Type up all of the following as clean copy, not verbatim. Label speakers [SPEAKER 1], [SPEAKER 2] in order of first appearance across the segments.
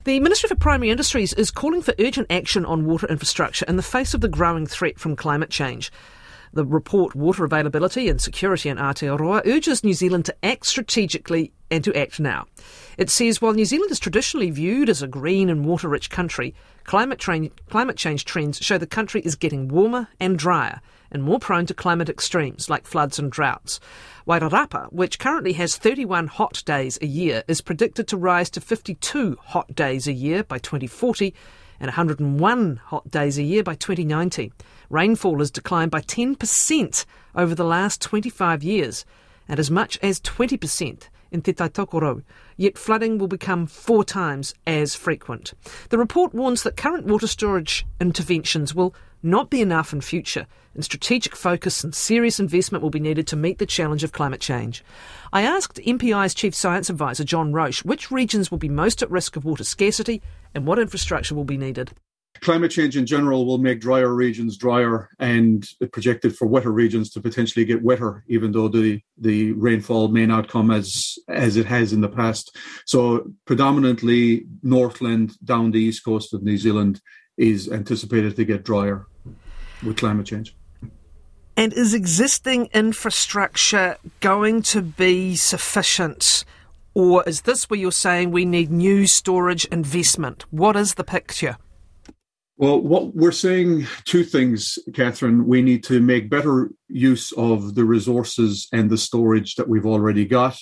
[SPEAKER 1] The Ministry for Primary Industries is calling for urgent action on water infrastructure in the face of the growing threat from climate change. The report, Water Availability and Security in Aotearoa, urges New Zealand to act strategically and to act now. It says while New Zealand is traditionally viewed as a green and water-rich country, climate change trends show the country is getting warmer and drier and more prone to climate extremes like floods and droughts. Wairarapa, which currently has 31 hot days a year, is predicted to rise to 52 hot days a year by 2040 and 101 hot days a year by 2090. Rainfall has declined by 10% over the last 25 years and as much as 20% in Te Tai Tokerau, yet flooding will become 4 times as frequent. The report warns that current water storage interventions will not be enough in future, and strategic focus and serious investment will be needed to meet the challenge of climate change. I asked MPI's Chief Science Advisor John Roche which regions will be most at risk of water scarcity and what infrastructure will be needed.
[SPEAKER 2] Climate change in general will make drier regions drier and projected for wetter regions to potentially get wetter, even though the rainfall may not come as it has in the past. So predominantly Northland down the east coast of New Zealand is anticipated to get drier with climate change.
[SPEAKER 1] And is existing infrastructure going to be sufficient? Or is this where you're saying we need new storage investment? What is the picture?
[SPEAKER 2] Well, what we're saying, 2 things, Catherine. We need to make better use of the resources and the storage that we've already got.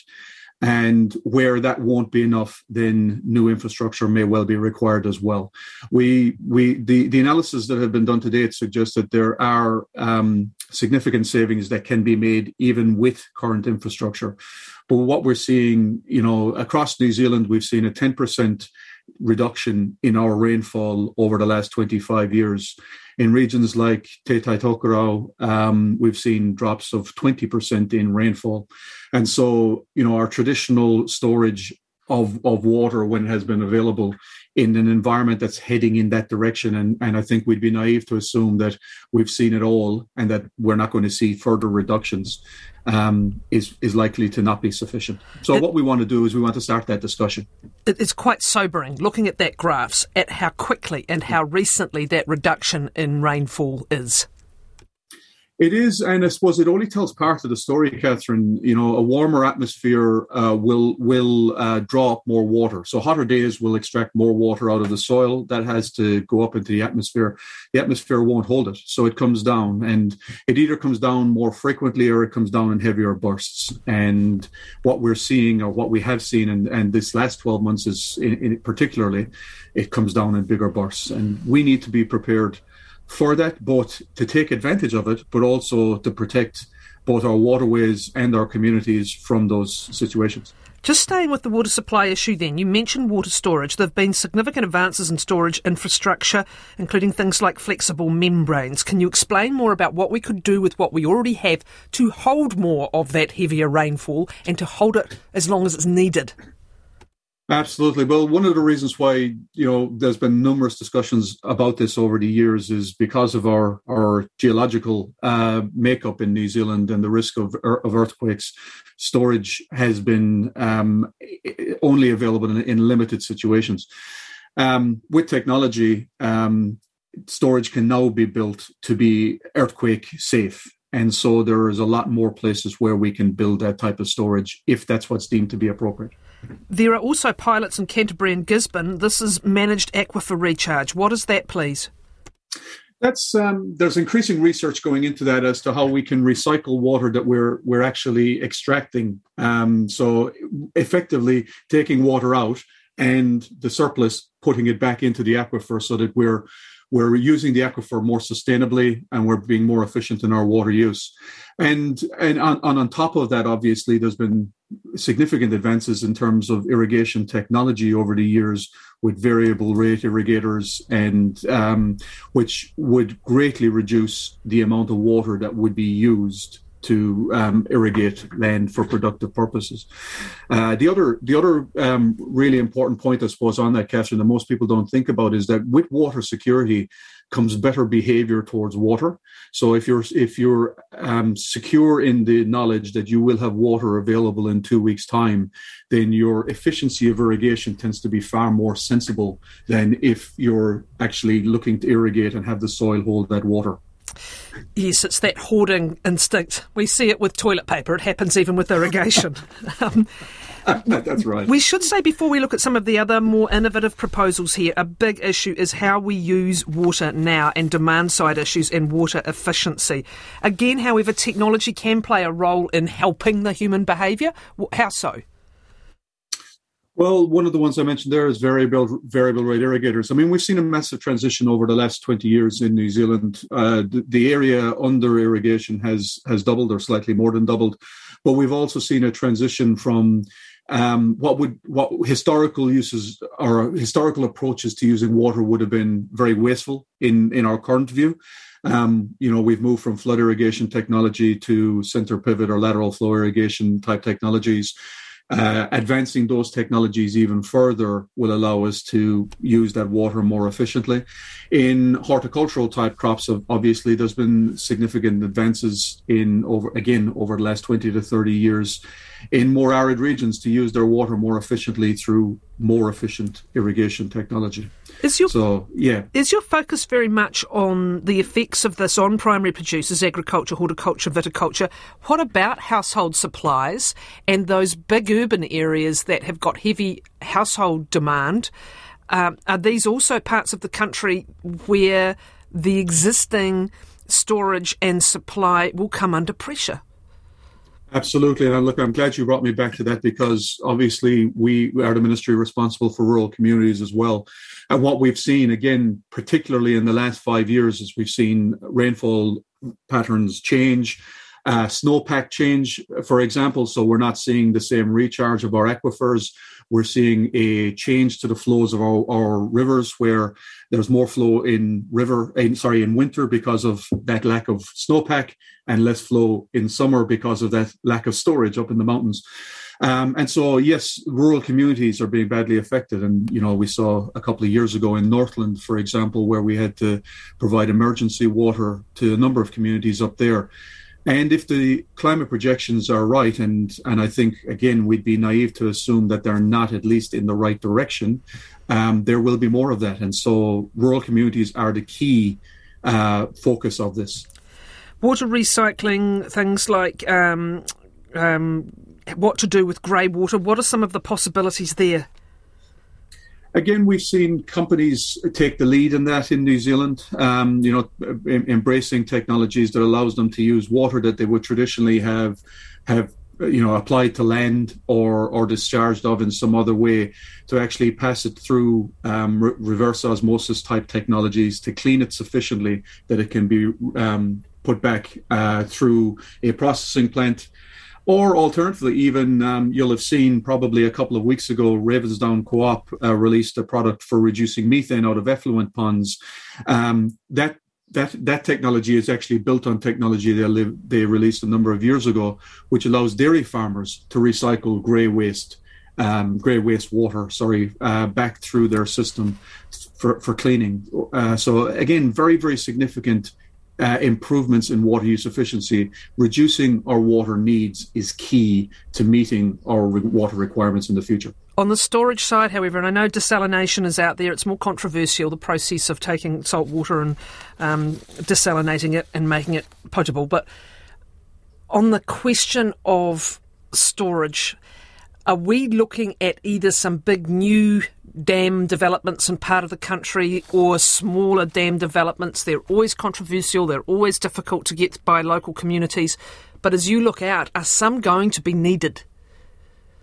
[SPEAKER 2] And where that won't be enough, then new infrastructure may well be required as well. The analysis that have been done to date suggests that there are significant savings that can be made even with current infrastructure. But what we're seeing, across New Zealand, we've seen a 10% reduction in our rainfall over the last 25 years. In regions like Te Tai Tokerau, we've seen drops of 20% in rainfall. And so, our traditional storage of water when it has been available in an environment that's heading in that direction. And I think we'd be naive to assume that we've seen it all and that we're not going to see further reductions is likely to not be sufficient. So what we want to do is we want to start that discussion.
[SPEAKER 1] It's quite sobering looking at that graphs at how quickly and how recently that reduction in rainfall is.
[SPEAKER 2] It is, and I suppose it only tells part of the story, Catherine. A warmer atmosphere will draw up more water. So hotter days will extract more water out of the soil. That has to go up into the atmosphere. The atmosphere won't hold it, so it comes down. And it either comes down more frequently or it comes down in heavier bursts. And what we're seeing, or what we have seen, and this last 12 months is particularly, it comes down in bigger bursts. And we need to be prepared for that, both to take advantage of it, but also to protect both our waterways and our communities from those situations.
[SPEAKER 1] Just staying with the water supply issue then, you mentioned water storage. There have been significant advances in storage infrastructure, including things like flexible membranes. Can you explain more about what we could do with what we already have to hold more of that heavier rainfall and to hold it as long as it's needed?
[SPEAKER 2] Absolutely. Well, one of the reasons why, there's been numerous discussions about this over the years is because of our geological makeup in New Zealand and the risk of earthquakes. Storage has been only available in limited situations. With technology, storage can now be built to be earthquake safe. And so there is a lot more places where we can build that type of storage if that's what's deemed to be appropriate.
[SPEAKER 1] There are also pilots in Canterbury and Gisborne. This is managed aquifer recharge. What is that, please?
[SPEAKER 2] That's there's increasing research going into that as to how we can recycle water that we're actually extracting. So effectively taking water out and the surplus putting it back into the aquifer so that we're using the aquifer more sustainably and we're being more efficient in our water use. And on top of that, obviously, there's been significant advances in terms of irrigation technology over the years with variable rate irrigators, and which would greatly reduce the amount of water that would be used to irrigate land for productive purposes. The other really important point, I suppose, on that, Catherine, that most people don't think about is that with water security comes better behavior towards water. So if you're secure in the knowledge that you will have water available in 2 weeks' time, then your efficiency of irrigation tends to be far more sensible than if you're actually looking to irrigate and have the soil hold that water.
[SPEAKER 1] Yes, it's that hoarding instinct. We see it with toilet paper. It happens even with irrigation.
[SPEAKER 2] That's right.
[SPEAKER 1] We should say, before we look at some of the other more innovative proposals here, a big issue is how we use water now and demand-side issues and water efficiency. Again, however, technology can play a role in helping the human behaviour. How so?
[SPEAKER 2] Well, one of the ones I mentioned there is variable rate irrigators. I mean, we've seen a massive transition over the last 20 years in New Zealand. The area under irrigation has doubled or slightly more than doubled. But we've also seen a transition from what historical uses or historical approaches to using water would have been very wasteful in our current view. We've moved from flood irrigation technology to center pivot or lateral flow irrigation type technologies. Advancing those technologies even further will allow us to use that water more efficiently. In horticultural type crops, obviously, there's been significant advances over the last 20 to 30 years in more arid regions to use their water more efficiently through more efficient irrigation technology. Is your
[SPEAKER 1] focus very much on the effects of this on primary producers, agriculture, horticulture, viticulture? What about household supplies and those big urban areas that have got heavy household demand? Are these also parts of the country where the existing storage and supply will come under pressure?
[SPEAKER 2] Absolutely. And look, I'm glad you brought me back to that, because obviously we are the ministry responsible for rural communities as well. And what we've seen, again, particularly in the last 5 years, is we've seen rainfall patterns change, snowpack change, for example. So we're not seeing the same recharge of our aquifers. We're seeing a change to the flows of our rivers, where there's more flow in winter because of that lack of snowpack, and less flow in summer because of that lack of storage up in the mountains. And so, yes, rural communities are being badly affected. And, we saw a couple of years ago in Northland, for example, where we had to provide emergency water to a number of communities up there. And if the climate projections are right, and I think, again, we'd be naive to assume that they're not at least in the right direction, there will be more of that. And so rural communities are the key focus of this.
[SPEAKER 1] Water recycling, things like what to do with grey water. What are some of the possibilities there?
[SPEAKER 2] Again, we've seen companies take the lead in that in New Zealand, embracing technologies that allows them to use water that they would traditionally have applied to land or discharged of in some other way, to actually pass it through reverse osmosis type technologies to clean it sufficiently that it can be put back through a processing plant. Or alternatively, even you'll have seen probably a couple of weeks ago, Ravensdown Co-op released a product for reducing methane out of effluent ponds. That technology is actually built on technology they released a number of years ago, which allows dairy farmers to recycle grey waste water, back through their system for cleaning. So again, very, very significant improvements in water use efficiency. Reducing our water needs is key to meeting our water requirements in the future.
[SPEAKER 1] On the storage side, however, and I know desalination is out there, it's more controversial, the process of taking salt water and desalinating it and making it potable. But on the question of storage, are we looking at either some big new dam developments in part of the country or smaller dam developments? They're always controversial, they're always difficult to get by local communities. But as you look out, are some going to be needed?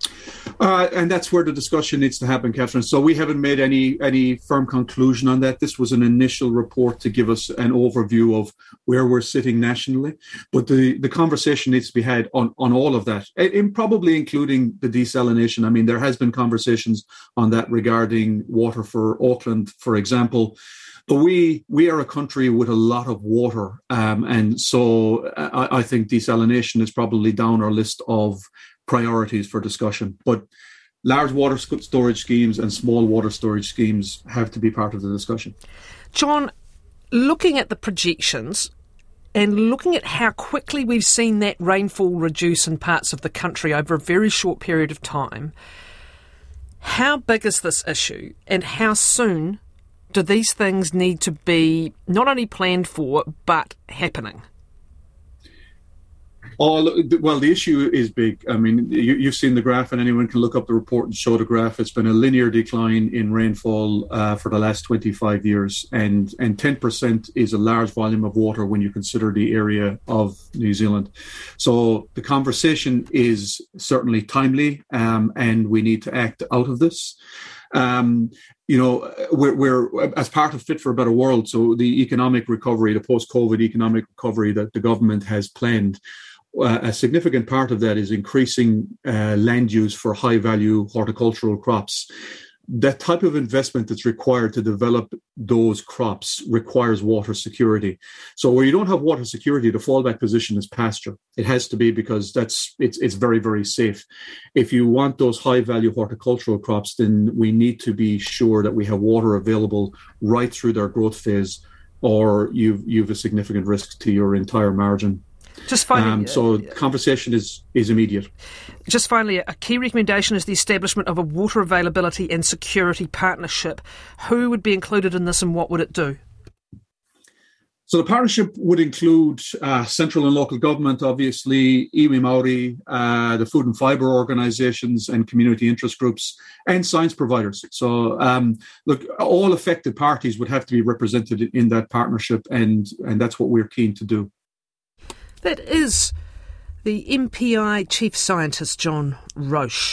[SPEAKER 2] And that's where the discussion needs to happen, Catherine. So we haven't made any firm conclusion on that. This was an initial report to give us an overview of where we're sitting nationally. But the conversation needs to be had on all of that, and probably including the desalination. I mean, there has been conversations on that regarding water for Auckland, for example. But we are a country with a lot of water. And so I think desalination is probably down our list of priorities for discussion. But large water storage schemes and small water storage schemes have to be part of the discussion.
[SPEAKER 1] John, looking at the projections and looking at how quickly we've seen that rainfall reduce in parts of the country over a very short period of time, how big is this issue and how soon do these things need to be not only planned for but happening?
[SPEAKER 2] Oh, well, the issue is big. I mean, you've seen the graph, and anyone can look up the report and show the graph. It's been a linear decline in rainfall for the last 25 years, and 10% is a large volume of water when you consider the area of New Zealand. So the conversation is certainly timely, and we need to act out of this. We're as part of Fit for a Better World, so the economic recovery, the post-COVID economic recovery that the government has planned, a significant part of that is increasing land use for high-value horticultural crops. That type of investment that's required to develop those crops requires water security. So where you don't have water security, the fallback position is pasture. It has to be, because it's very, very safe. If you want those high-value horticultural crops, then we need to be sure that we have water available right through their growth phase, or you've a significant risk to your entire margin.
[SPEAKER 1] Just finally,
[SPEAKER 2] so conversation is immediate.
[SPEAKER 1] Just finally, a key recommendation is the establishment of a water availability and security partnership. Who would be included in this, and what would it do?
[SPEAKER 2] So the partnership would include central and local government, obviously, iwi Māori, the food and fibre organisations and community interest groups, and science providers. So, all affected parties would have to be represented in that partnership, and that's what we're keen to do.
[SPEAKER 1] That is the MPI Chief Scientist, John Roche.